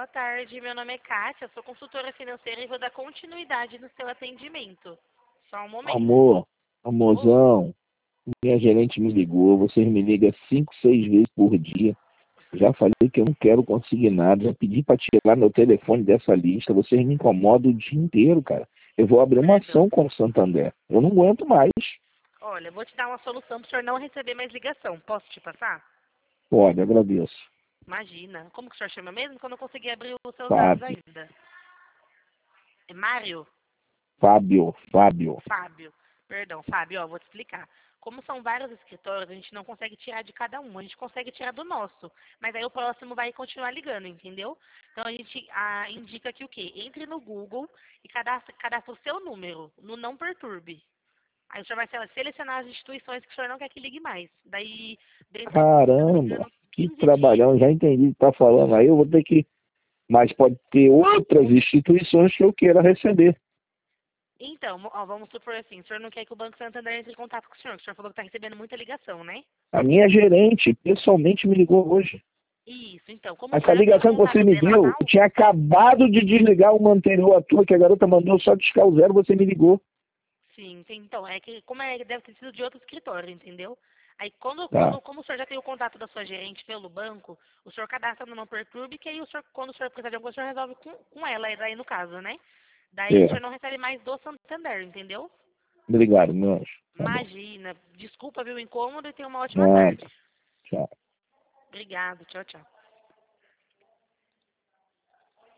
Boa tarde, meu nome é Kátia, sou consultora financeira e vou dar continuidade no seu atendimento. Só um momento. Amor, amorzão, minha gerente me ligou, vocês me ligam 5, 6 vezes por dia. Já falei que eu não quero conseguir nada, já pedi para tirar meu telefone dessa lista, vocês me incomodam o dia inteiro, cara. Eu vou abrir uma Perdão. ação com o Santander. Eu não aguento mais. Olha, vou te dar uma solução para o senhor não receber mais ligação. Posso te passar? Olha, agradeço. Imagina. Como que o senhor chama mesmo? Que eu não consegui abrir os seus dados Fábio, ainda. É Mário? Fábio. Fábio. Perdão, Fábio, ó, vou te explicar. Como são vários escritórios, a gente não consegue tirar de cada um, a gente consegue tirar do nosso. Mas aí o próximo vai continuar ligando, entendeu? Então a gente indica aqui o quê? Entre no Google e cadastra o seu número, no Não Perturbe. Aí o senhor vai selecionar as instituições que o senhor não quer que ligue mais. Daí, dentro do ficando Caramba, ligando que 15 dias. trabalhão, já entendi o que está falando. Aí eu vou ter que. Mas pode ter outras instituições que eu queira receber. Então, ó, vamos supor assim, o senhor não quer que o Banco Santander entre em contato com o senhor falou que está recebendo muita ligação, né? A minha gerente pessoalmente me ligou hoje. Isso, então, como o Essa senhor já tem o ligação que você contato me dela deu, eu mal, tinha acabado de desligar uma anterior à tua, que a garota mandou só discar o zero, você me ligou. sim, então, é que como deve ter sido de outro escritório, entendeu? Aí Tá, como o senhor já tem o contato da sua gerente pelo banco, o senhor cadastra no Não Perturbe, que aí o senhor, quando o senhor precisar de alguma coisa, o senhor resolve com ela, aí no caso, né? Daí o senhor certo. não recebe mais do Santander, entendeu? Obrigado, meu anjo. Tá bom. Imagina, desculpa, viu, o incômodo e tenha uma ótima Nada. tarde. Tchau. Obrigado, tchau, tchau.